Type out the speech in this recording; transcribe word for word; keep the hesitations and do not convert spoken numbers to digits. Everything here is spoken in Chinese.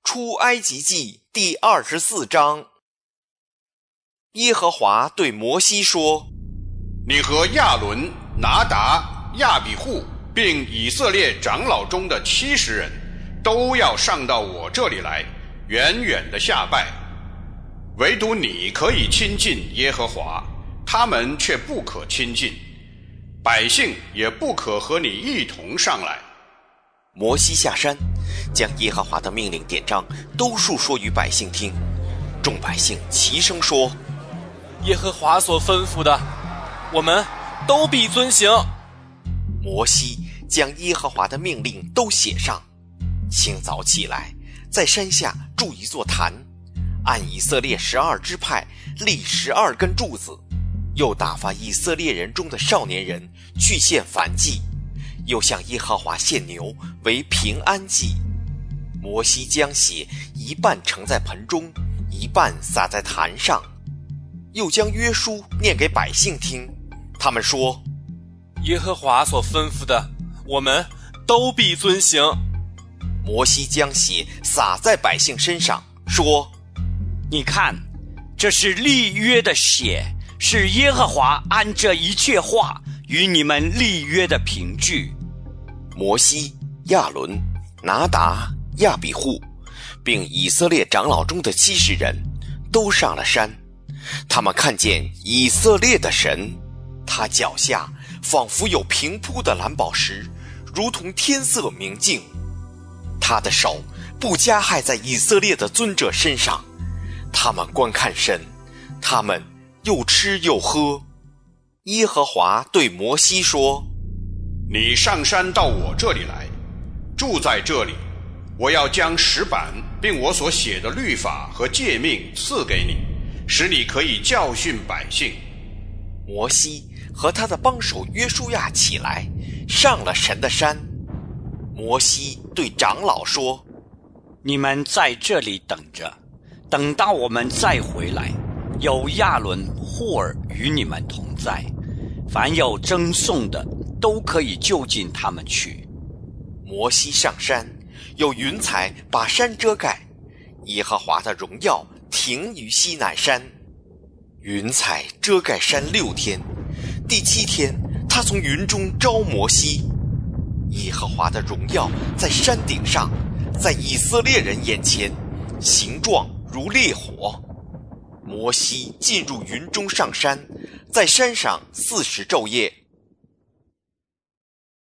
出埃及记第二十四章。耶和华对摩西说： 你和亚伦、拿达、亚比户并以色列长老中的七十人都要上到我这里来，远远的下拜。唯独你可以亲近耶和华，他们却不可亲近，百姓也不可和你一同上来。 摩西下山，将耶和华的命令典章都述说于百姓听。众百姓齐声说： 耶和华所吩咐的，我们都必遵行。 摩西将耶和华的命令都写上。清早起来，在山下筑一座坛，按以色列十二支派立十二根柱子，又打发以色列人中的少年人去献燔祭，又向耶和华献牛为平安祭。摩西将血一半盛在盆中，一半洒在坛上，又将约书念给百姓听。他们说： 耶和华所吩咐的，我们都必遵行。 摩西将血洒在百姓身上，说： 你看，这是立约的血，是耶和华按这一切话与你们立约的凭据。 摩西、亚伦、拿达、亚比户并以色列长老中的七十人都上了山。他们看见以色列的神，他脚下仿佛有平铺的蓝宝石，如同天色明净。他的手不加害在以色列的尊者身上，他们观看神，他们又吃又喝。耶和华对摩西说： 你上山到我这里来，住在这里，我要将石板并我所写的律法和诫命赐给你，使你可以教训百姓。 摩西和他的帮手约书亚起来，上了神的山。摩西对长老说： 你们在这里等着，等到我们再回来，有亚伦、户尔与你们同在，凡有争讼的都可以就近他们去。 摩西上山，有云彩把山遮盖，耶和华的荣耀停于西乃山。云彩遮盖山六天，第七天他从云中招摩西。耶和华的荣耀在山顶上，在以色列人眼前，形状如烈火。摩西进入云中上山，在山上四十昼夜，